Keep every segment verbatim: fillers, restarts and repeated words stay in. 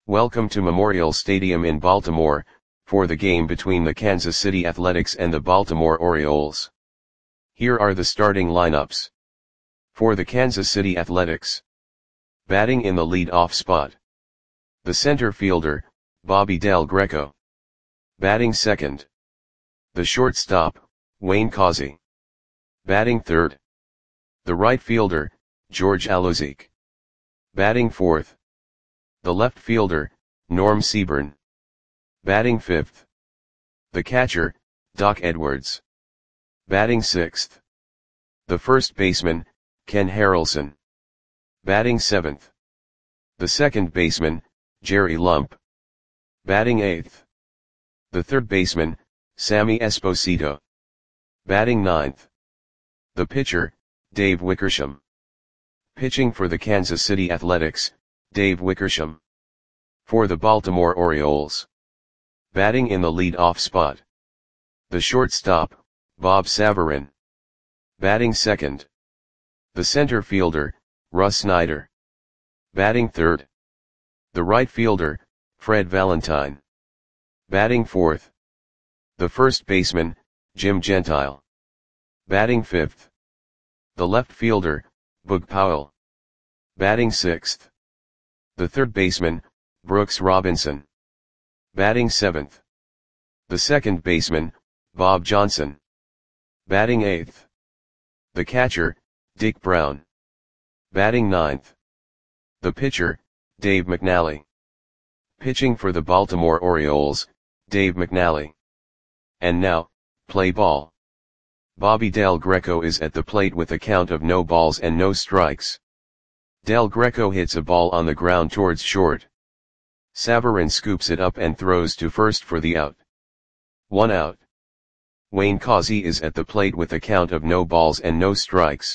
Welcome to Memorial Stadium in Baltimore, for the game between the Kansas City Athletics and the Baltimore Orioles. Here are the starting lineups. For the Kansas City Athletics. Batting in the lead-off spot. The center fielder, Bobby Del Greco. Batting second. The shortstop, Wayne Causey. Batting third. The right fielder, George Alozique. Batting fourth. The left fielder, Norm Seaburn. Batting fifth. The catcher, Doc Edwards. Batting sixth. The first baseman, Ken Harrelson. Batting seventh. The second baseman, Jerry Lump. Batting eighth. The third baseman, Sammy Esposito. Batting ninth. The pitcher, Dave Wickersham. Pitching for the Kansas City Athletics, Dave Wickersham. For the Baltimore Orioles. Batting in the lead-off spot. The shortstop, Bob Savarin. Batting second. The center fielder, Russ Snyder. Batting third. The right fielder, Fred Valentine. Batting fourth. The first baseman, Jim Gentile. Batting fifth. The left fielder, Boog Powell. Batting sixth. The third baseman, Brooks Robinson. Batting seventh. The second baseman, Bob Johnson. Batting eighth. The catcher, Dick Brown. Batting ninth. The pitcher, Dave McNally. Pitching for the Baltimore Orioles, Dave McNally. And now, play ball. Bobby Del Greco is at the plate with a count of no balls and no strikes. Del Greco hits a ball on the ground towards short. Savarin scoops it up and throws to first for the out. One out. Wayne Causey is at the plate with a count of no balls and no strikes.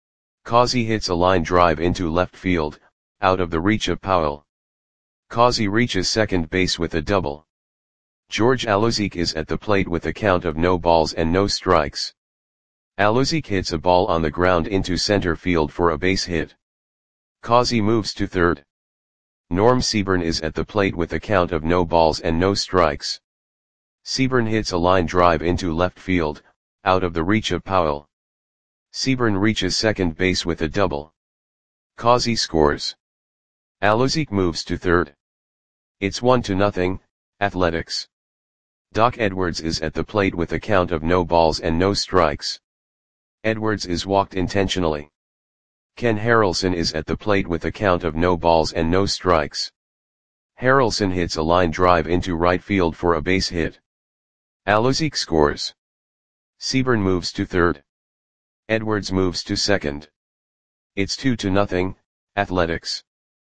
Causey hits a line drive into left field, out of the reach of Powell. Causey reaches second base with a double. George Alozique is at the plate with a count of no balls and no strikes. Alozique hits a ball on the ground into center field for a base hit. Causey moves to third. Norm Seaburn is at the plate with a count of no balls and no strikes. Seaburn hits a line drive into left field, out of the reach of Powell. Seaburn reaches second base with a double. Causey scores. Alozique moves to third. It's one to nothing, Athletics. Doc Edwards is at the plate with a count of no balls and no strikes. Edwards is walked intentionally. Ken Harrelson is at the plate with a count of no balls and no strikes. Harrelson hits a line drive into right field for a base hit. Alozique scores. Seaburn moves to third. Edwards moves to second. It's two to nothing, Athletics.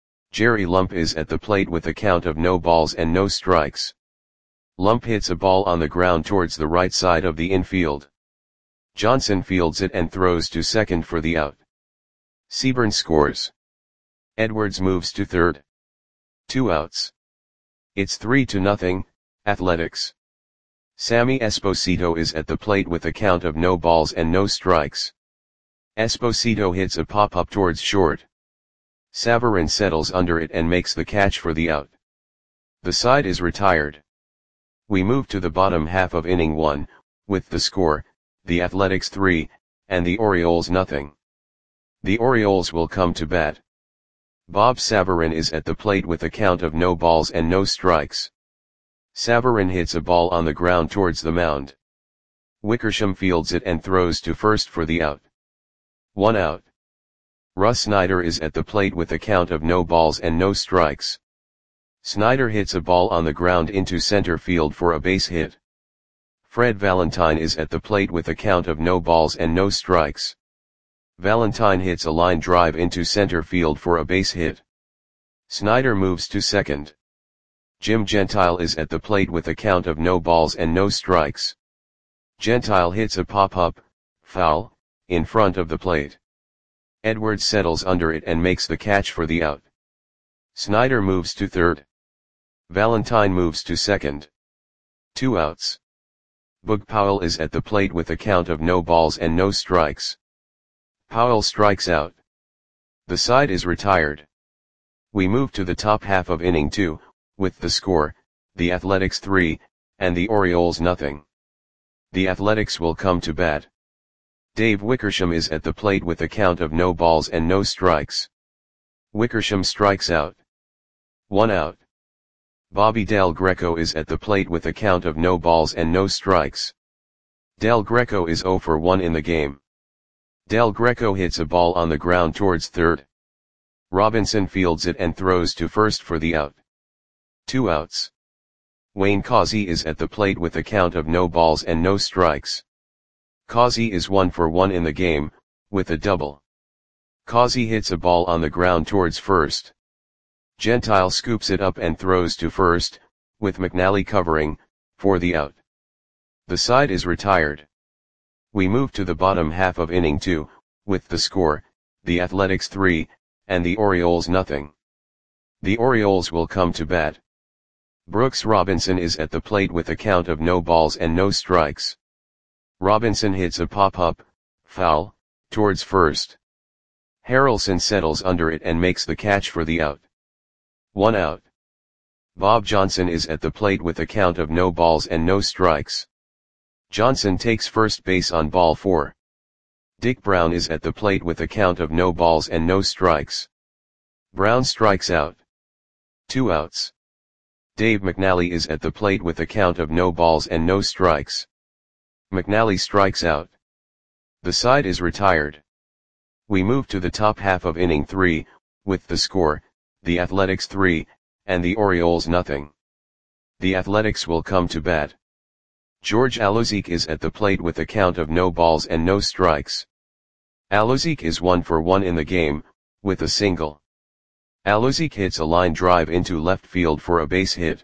Jerry Lump is at the plate with a count of no balls and no strikes. Lump hits a ball on the ground towards the right side of the infield. Johnson fields it and throws to second for the out. Seaburn scores. Edwards moves to third. Two outs. It's three to nothing, Athletics. Sammy Esposito is at the plate with a count of no balls and no strikes. Esposito hits a pop-up towards short. Savarin settles under it and makes the catch for the out. The side is retired. We move to the bottom half of inning one, with the score, the Athletics three, and the Orioles nothing. The Orioles will come to bat. Bob Savarin is at the plate with a count of no balls and no strikes. Savarin hits a ball on the ground towards the mound. Wickersham fields it and throws to first for the out. One out. Russ Snyder is at the plate with a count of no balls and no strikes. Snyder hits a ball on the ground into center field for a base hit. Fred Valentine is at the plate with a count of no balls and no strikes. Valentine hits a line drive into center field for a base hit. Snyder moves to second. Jim Gentile is at the plate with a count of no balls and no strikes. Gentile hits a pop-up, foul, in front of the plate. Edwards settles under it and makes the catch for the out. Snyder moves to third. Valentine moves to second. Two outs. Boog Powell is at the plate with a count of no balls and no strikes. Powell strikes out. The side is retired. We move to the top half of inning two, with the score, the Athletics three, and the Orioles nothing. The Athletics will come to bat. Dave Wickersham is at the plate with a count of no balls and no strikes. Wickersham strikes out. One out. Bobby Del Greco is at the plate with a count of no balls and no strikes. Del Greco is zero for one in the game. Del Greco hits a ball on the ground towards third. Robinson fields it and throws to first for the out. Two outs. Wayne Causey is at the plate with a count of no balls and no strikes. Causey is one for one in the game, with a double. Causey hits a ball on the ground towards first. Gentile scoops it up and throws to first, with McNally covering, for the out. The side is retired. We move to the bottom half of inning two, with the score, the Athletics three, and the Orioles nothing. The Orioles will come to bat. Brooks Robinson is at the plate with a count of no balls and no strikes. Robinson hits a pop-up, foul, towards first. Harrelson settles under it and makes the catch for the out. One out. Bob Johnson is at the plate with a count of no balls and no strikes. Johnson takes first base on ball four. Dick Brown is at the plate with a count of no balls and no strikes. Brown strikes out. Two outs. Dave McNally is at the plate with a count of no balls and no strikes. McNally strikes out. The side is retired. We move to the top half of inning three, with the score, the Athletics three, and the Orioles nothing. The Athletics will come to bat. George Alozique is at the plate with a count of no balls and no strikes. Alozique is one for one in the game, with a single. Alozique hits a line drive into left field for a base hit.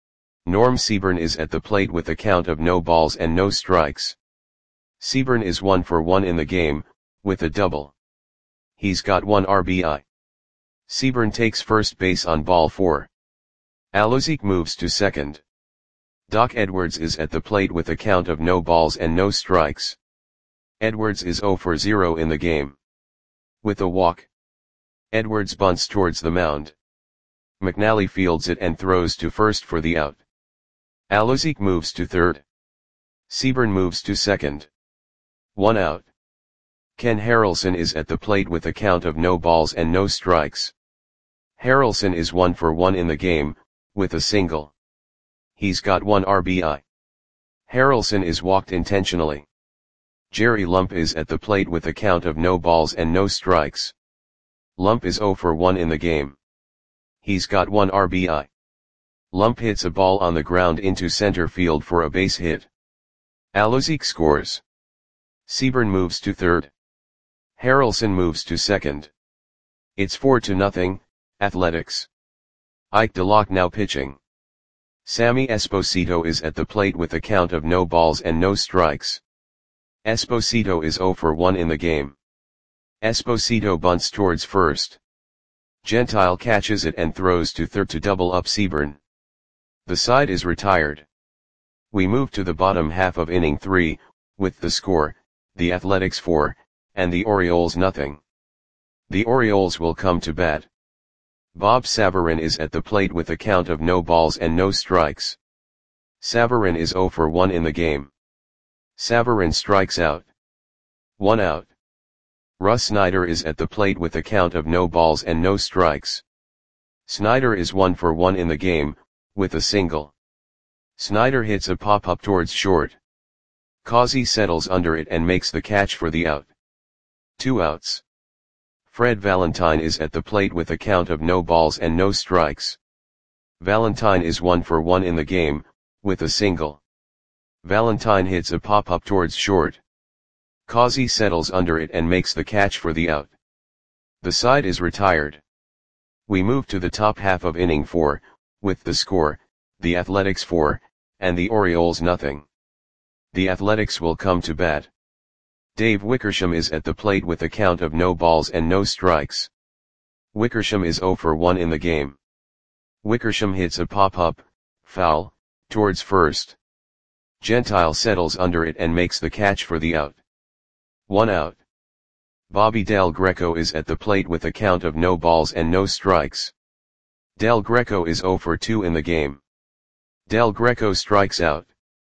Norm Seaburn is at the plate with a count of no balls and no strikes. Seaburn is one for one in the game, with a double. He's got one R B I. Seaburn takes first base on ball four. Alozique moves to second. Doc Edwards is at the plate with a count of no balls and no strikes. Edwards is zero for zero in the game. With a walk. Edwards bunts towards the mound. McNally fields it and throws to first for the out. Alozique moves to third. Seaburn moves to second. One out. Ken Harrelson is at the plate with a count of no balls and no strikes. Harrelson is one for one in the game, with a single. He's got one R B I. Harrelson is walked intentionally. Jerry Lump is at the plate with a count of no balls and no strikes. Lump is zero for one in the game. He's got one R B I. Lump hits a ball on the ground into center field for a base hit. Alozique scores. Seaburn moves to third. Harrelson moves to second. It's four to nothing, Athletics. Ike DeLocke now pitching. Sammy Esposito is at the plate with a count of no balls and no strikes. Esposito is zero for one in the game. Esposito bunts towards first. Gentile catches it and throws to third to double up Seaburn. The side is retired. We move to the bottom half of inning three, with the score, the Athletics four, and the Orioles nothing. The Orioles will come to bat. Bob Savarin is at the plate with a count of no balls and no strikes. Savarin is zero for one in the game. Savarin strikes out. One out. Russ Snyder is at the plate with a count of no balls and no strikes. Snyder is one for one in the game, with a single. Snyder hits a pop-up towards short. Causey settles under it and makes the catch for the out. Two outs. Fred Valentine is at the plate with a count of no balls and no strikes. Valentine is one for one in the game, with a single. Valentine hits a pop-up towards short. Causey settles under it and makes the catch for the out. The side is retired. We move to the top half of inning four, with the score, the Athletics four, and the Orioles nothing. The Athletics will come to bat. Dave Wickersham is at the plate with a count of no balls and no strikes. Wickersham is zero for one in the game. Wickersham hits a pop-up, foul, towards first. Gentile settles under it and makes the catch for the out. One out. Bobby Del Greco is at the plate with a count of no balls and no strikes. Del Greco is zero for two in the game. Del Greco strikes out.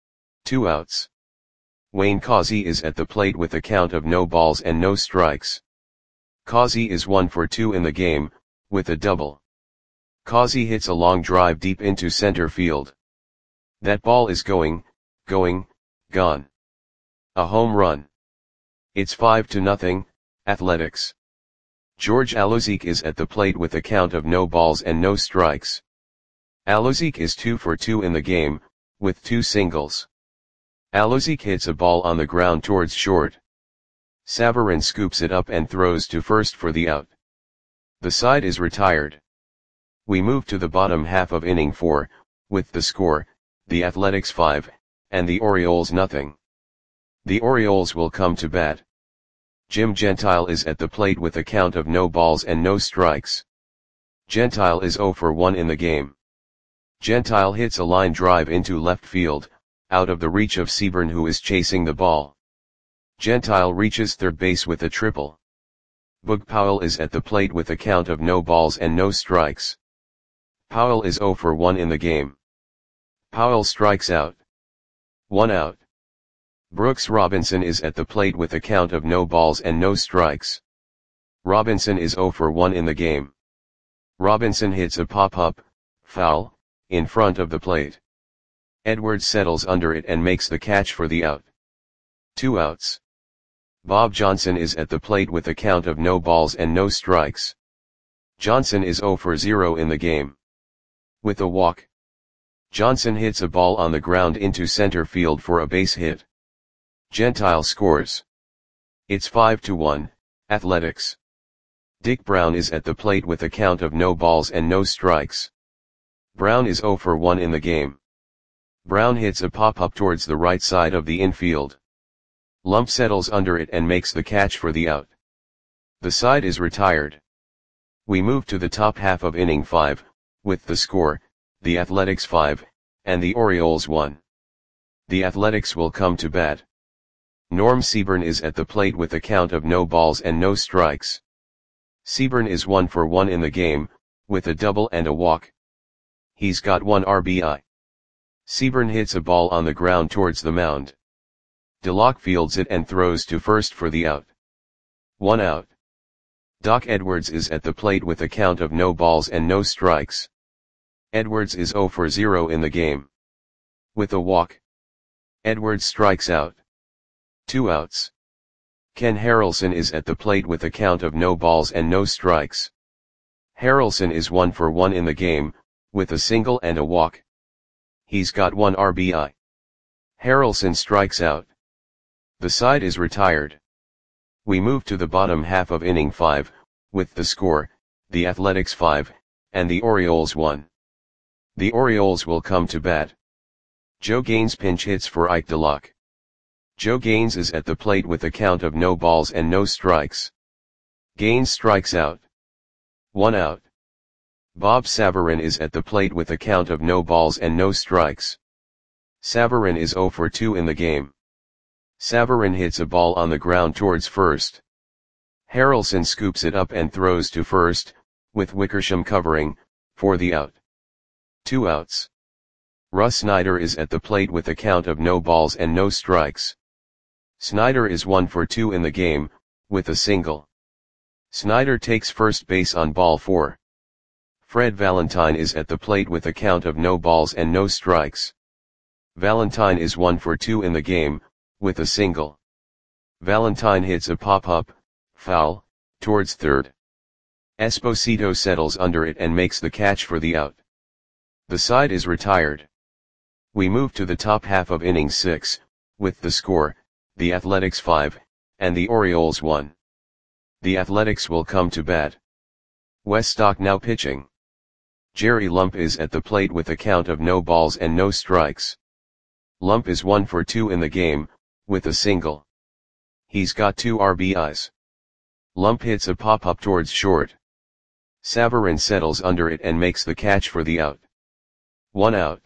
Two outs. Wayne Causey is at the plate with a count of no balls and no strikes. Causey is one for two in the game, with a double. Causey hits a long drive deep into center field. That ball is going, going, gone. A home run. It's five to nothing, Athletics. George Alozique is at the plate with a count of no balls and no strikes. Alozique is two for two in the game, with two singles. Alozique hits a ball on the ground towards short. Savarin scoops it up and throws to first for the out. The side is retired. We move to the bottom half of inning four, with the score, the Athletics five, and the Orioles nothing. The Orioles will come to bat. Jim Gentile is at the plate with a count of no balls and no strikes. Gentile is zero for one in the game. Gentile hits a line drive into left field, out of the reach of Seaborn, who is chasing the ball. Gentile reaches third base with a triple. Boog Powell is at the plate with a count of no balls and no strikes. Powell is zero for one in the game. Powell strikes out. One out. Brooks Robinson is at the plate with a count of no balls and no strikes. Robinson is zero for one in the game. Robinson hits a pop-up, foul, in front of the plate. Edwards settles under it and makes the catch for the out. Two outs. Bob Johnson is at the plate with a count of no balls and no strikes. Johnson is zero for zero in the game. With a walk. Johnson hits a ball on the ground into center field for a base hit. Gentile scores. It's five to one, Athletics. Dick Brown is at the plate with a count of no balls and no strikes. Brown is zero for one in the game. Brown hits a pop-up towards the right side of the infield. Lump settles under it and makes the catch for the out. The side is retired. We move to the top half of inning five, with the score, the Athletics five, and the Orioles one. The Athletics will come to bat. Norm Seaborn is at the plate with a count of no balls and no strikes. Seaborn is one for one in the game, with a double and a walk. He's got one R B I. Seaborn hits a ball on the ground towards the mound. DeLocke fields it and throws to first for the out. One out. Doc Edwards is at the plate with a count of no balls and no strikes. Edwards is zero for zero in the game. With a walk. Edwards strikes out. Two outs. Ken Harrelson is at the plate with a count of no balls and no strikes. Harrelson is one for one in the game, with a single and a walk. He's got one R B I. Harrelson strikes out. The side is retired. We move to the bottom half of inning five, with the score, the Athletics five, and the Orioles one. The Orioles will come to bat. Joe Gaines pinch hits for Ike DeLocke. Joe Gaines is at the plate with a count of no balls and no strikes. Gaines strikes out. One out. Bob Savarin is at the plate with a count of no balls and no strikes. Savarin is zero for two in the game. Savarin hits a ball on the ground towards first. Harrelson scoops it up and throws to first, with Wickersham covering, for the out. Two outs. Russ Snyder is at the plate with a count of no balls and no strikes. Snyder is one for two in the game, with a single. Snyder takes first base on ball four. Fred Valentine is at the plate with a count of no balls and no strikes. Valentine is one for two in the game, with a single. Valentine hits a pop-up, foul, towards third. Esposito settles under it and makes the catch for the out. The side is retired. We move to the top half of inning six, with the score, the Athletics five, and the Orioles one. The Athletics will come to bat. Wes Stock now pitching. Jerry Lump is at the plate with a count of no balls and no strikes. Lump is one for two in the game, with a single. He's got two R B Is. Lump hits a pop-up towards short. Savarin settles under it and makes the catch for the out. One out.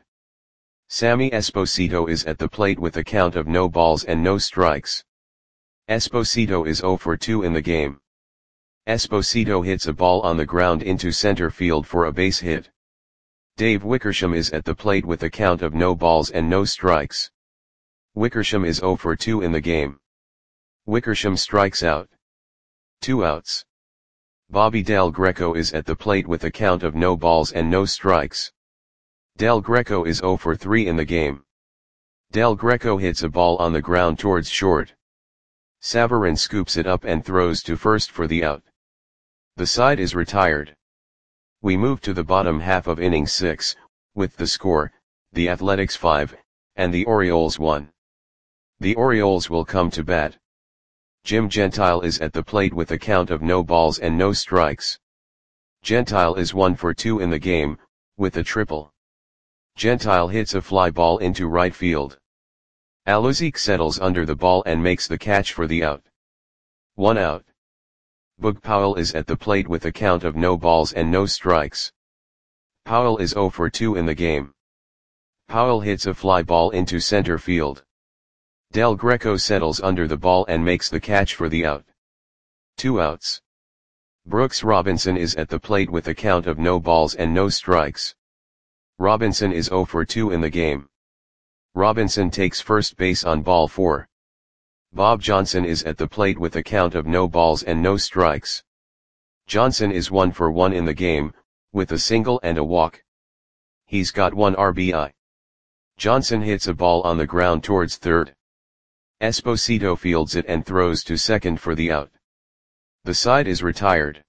Sammy Esposito is at the plate with a count of no balls and no strikes. Esposito is zero for two in the game. Esposito hits a ball on the ground into center field for a base hit. Dave Wickersham is at the plate with a count of no balls and no strikes. Wickersham is zero for two in the game. Wickersham strikes out. Two outs. Bobby Del Greco is at the plate with a count of no balls and no strikes. Del Greco is zero for three in the game. Del Greco hits a ball on the ground towards short. Savarin scoops it up and throws to first for the out. The side is retired. We move to the bottom half of inning six, with the score, the Athletics five, and the Orioles one. The Orioles will come to bat. Jim Gentile is at the plate with a count of no balls and no strikes. Gentile is one for two in the game, with a triple. Gentile hits a fly ball into right field. Aluzik settles under the ball and makes the catch for the out. One out. Boog Powell is at the plate with a count of no balls and no strikes. Powell is zero for two in the game. Powell hits a fly ball into center field. Del Greco settles under the ball and makes the catch for the out. Two outs. Brooks Robinson is at the plate with a count of no balls and no strikes. Robinson is zero for two in the game. Robinson takes first base on ball four. Bob Johnson is at the plate with a count of no balls and no strikes. Johnson is one for one in the game, with a single and a walk. He's got one R B I. Johnson hits a ball on the ground towards third. Esposito fields it and throws to second for the out. The side is retired.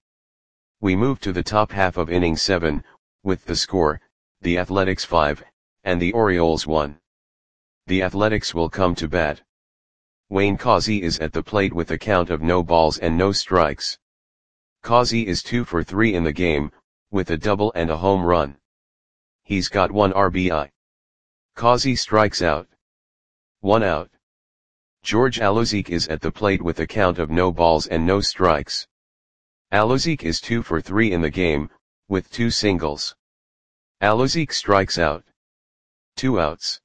We move to the top half of inning seven, with the score, the Athletics five, and the Orioles one. The Athletics will come to bat. Wayne Causey is at the plate with a count of no balls and no strikes. Causey is two for three in the game, with a double and a home run. He's got one R B I. Causey strikes out. One out. George Aluzik is at the plate with a count of no balls and no strikes. Aluzik is two for three in the game, with two singles. Aluzik strikes out. Two outs.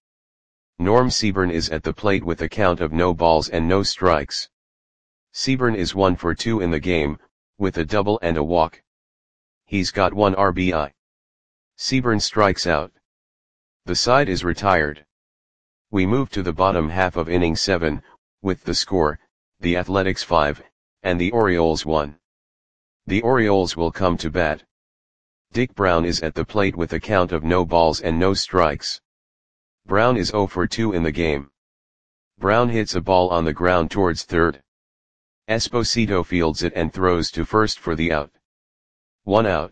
Norm Seaburn is at the plate with a count of no balls and no strikes. Seaburn is one for two in the game, with a double and a walk. He's got one R B I. Seaburn strikes out. The side is retired. We move to the bottom half of inning seven, with the score, the Athletics five, and the Orioles one. The Orioles will come to bat. Dick Brown is at the plate with a count of no balls and no strikes. Brown is zero for two in the game. Brown hits a ball on the ground towards third. Esposito fields it and throws to first for the out. One out.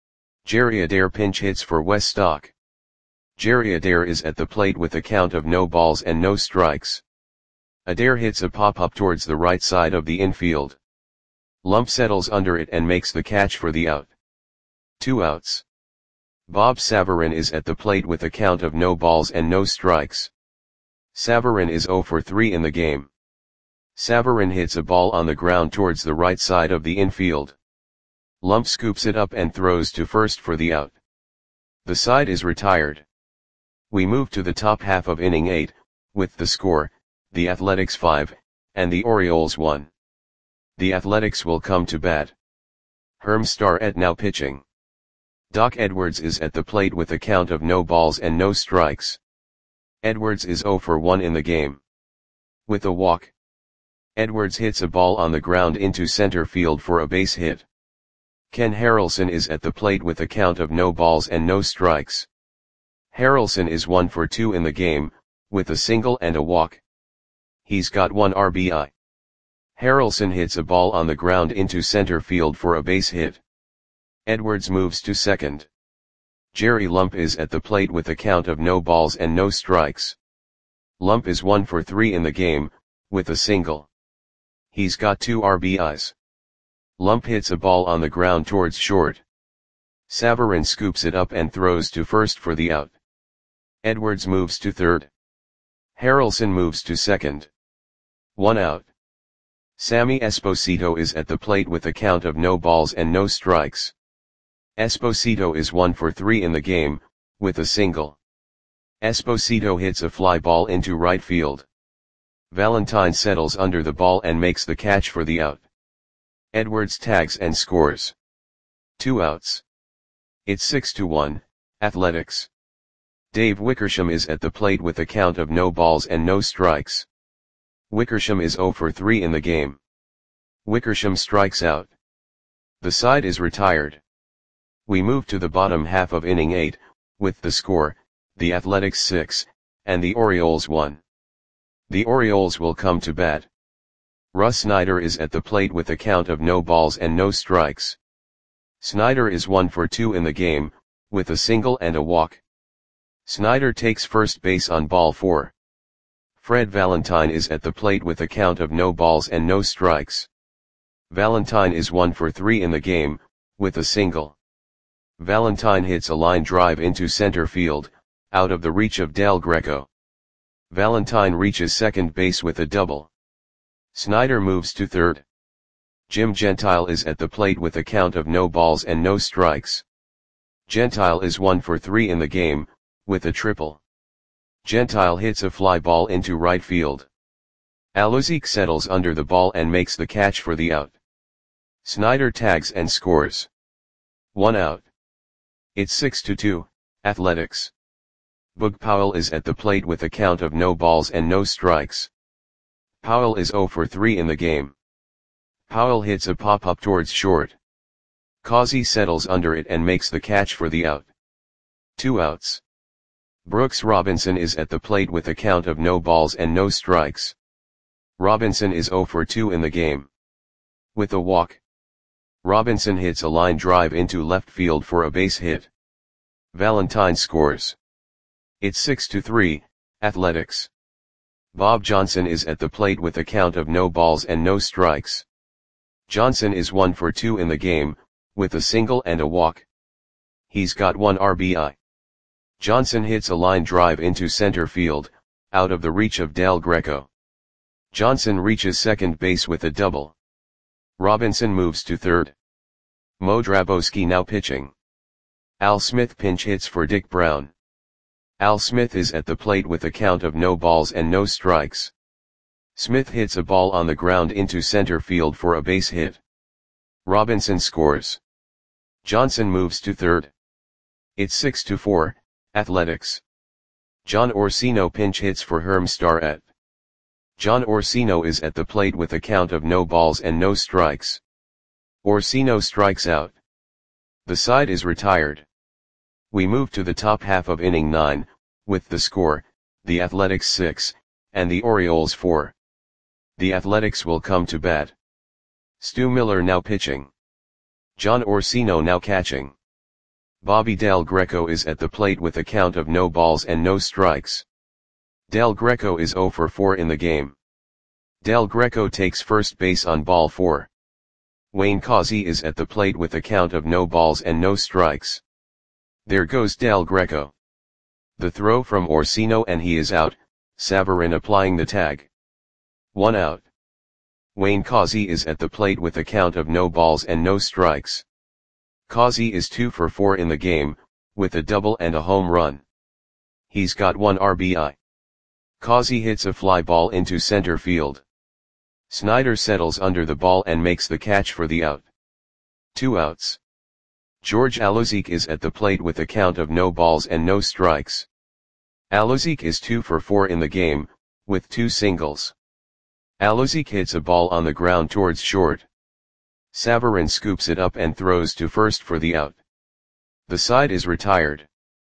Jerry Adair pinch hits for Wes Stock. Jerry Adair is at the plate with a count of no balls and no strikes. Adair hits a pop-up towards the right side of the infield. Lump settles under it and makes the catch for the out. Two outs. Bob Savarin is at the plate with a count of no balls and no strikes. Savarin is zero for three in the game. Savarin hits a ball on the ground towards the right side of the infield. Lump scoops it up and throws to first for the out. The side is retired. We move to the top half of inning eight, with the score, the Athletics five, and the Orioles one. The Athletics will come to bat. Herm Starrett now pitching. Doc Edwards is at the plate with a count of no balls and no strikes. Edwards is zero for one in the game. With a walk. Edwards hits a ball on the ground into center field for a base hit. Ken Harrelson is at the plate with a count of no balls and no strikes. Harrelson is one for two in the game, with a single and a walk. He's got one R B I. Harrelson hits a ball on the ground into center field for a base hit. Edwards moves to second. Jerry Lump is at the plate with a count of no balls and no strikes. Lump is one for three in the game, with a single. He's got two R B Is. Lump hits a ball on the ground towards short. Savarin scoops it up and throws to first for the out. Edwards moves to third. Harrelson moves to second. One out. Sammy Esposito is at the plate with a count of no balls and no strikes. Esposito is one for three in the game, with a single. Esposito hits a fly ball into right field. Valentine settles under the ball and makes the catch for the out. Edwards tags and scores. Two outs. It's six to one, Athletics. Dave Wickersham is at the plate with a count of no balls and no strikes. Wickersham is zero for three in the game. Wickersham strikes out. The side is retired. We move to the bottom half of inning eight, with the score, the Athletics six, and the Orioles one. The Orioles will come to bat. Russ Snyder is at the plate with a count of no balls and no strikes. Snyder is one for two in the game, with a single and a walk. Snyder takes first base on ball four. Fred Valentine is at the plate with a count of no balls and no strikes. Valentine is one for three in the game, with a single. Valentine hits a line drive into center field, out of the reach of Del Greco. Valentine reaches second base with a double. Snyder moves to third. Jim Gentile is at the plate with a count of no balls and no strikes. Gentile is one for three in the game, with a triple. Gentile hits a fly ball into right field. Alozzique settles under the ball and makes the catch for the out. Snyder tags and scores. One out. It's six to two, Athletics. Boog Powell is at the plate with a count of no balls and no strikes. Powell is zero for three in the game. Powell hits a pop-up towards short. Causey settles under it and makes the catch for the out. Two outs. Brooks Robinson is at the plate with a count of no balls and no strikes. Robinson is zero for two in the game. With a walk. Robinson hits a line drive into left field for a base hit. Valentine scores. It's six to three, Athletics. Bob Johnson is at the plate with a count of no balls and no strikes. Johnson is one for two in the game, with a single and a walk. He's got one R B I. Johnson hits a line drive into center field, out of the reach of Del Greco. Johnson reaches second base with a double. Robinson moves to third. Mo Drabowski now pitching. Al Smith pinch hits for Dick Brown. Al Smith is at the plate with a count of no balls and no strikes. Smith hits a ball on the ground into center field for a base hit. Robinson scores. Johnson moves to third. It's six to four, Athletics. John Orsino pinch hits for Herm Starrett. John Orsino is at the plate with a count of no balls and no strikes. Orsino strikes out. The side is retired. We move to the top half of inning nine, with the score, the Athletics six, and the Orioles four. The Athletics will come to bat. Stu Miller now pitching. John Orsino now catching. Bobby Del Greco is at the plate with a count of no balls and no strikes. Del Greco is zero for four in the game. Del Greco takes first base on ball four. Wayne Causey is at the plate with a count of no balls and no strikes. There goes Del Greco. The throw from Orsino and he is out, Savarin applying the tag. One out. Wayne Causey is at the plate with a count of no balls and no strikes. Causey is two for four in the game, with a double and a home run. He's got one R B I. Causey hits a fly ball into center field. Snyder settles under the ball and makes the catch for the out. Two outs. George Alozzique is at the plate with a count of no balls and no strikes. Alozzique is two for four in the game, with two singles. Alozzique hits a ball on the ground towards short. Savarin scoops it up and throws to first for the out. The side is retired.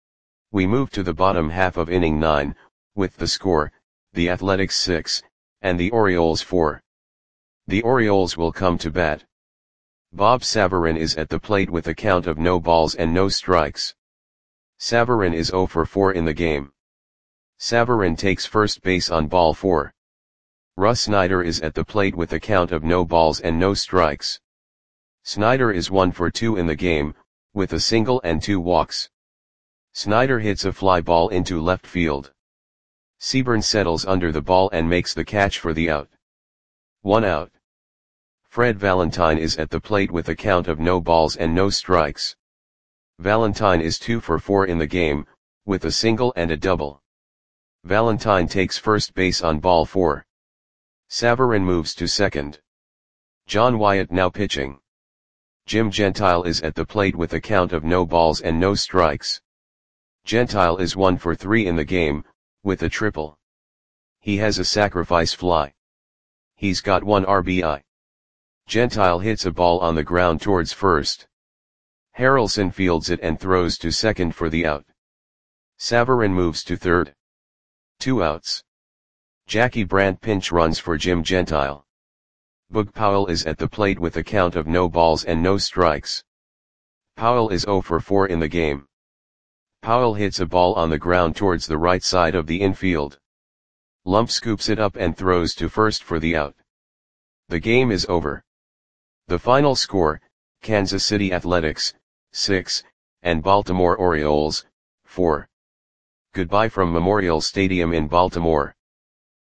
We move to the bottom half of inning nine, with the score, the Athletics six, and the Orioles four. The Orioles will come to bat. Bob Savarin is at the plate with a count of no balls and no strikes. Savarin is zero for four in the game. Savarin takes first base on ball four. Russ Snyder is at the plate with a count of no balls and no strikes. Snyder is one for two in the game, with a single and two walks. Snyder hits a fly ball into left field. Seaburn settles under the ball and makes the catch for the out. One out. Fred Valentine is at the plate with a count of no balls and no strikes. Valentine is two for four in the game, with a single and a double. Valentine takes first base on ball four. Savarin moves to second. John Wyatt now pitching. Jim Gentile is at the plate with a count of no balls and no strikes. Gentile is one for three in the game, with a triple. He has a sacrifice fly. He's got one R B I. Gentile hits a ball on the ground towards first. Harrelson fields it and throws to second for the out. Savarin moves to third. Two outs. Jackie Brandt pinch runs for Jim Gentile. Boog Powell is at the plate with a count of no balls and no strikes. Powell is zero for four in the game. Powell hits a ball on the ground towards the right side of the infield. Lump scoops it up and throws to first for the out. The game is over. The final score, Kansas City Athletics, six, and Baltimore Orioles, four. Goodbye from Memorial Stadium in Baltimore.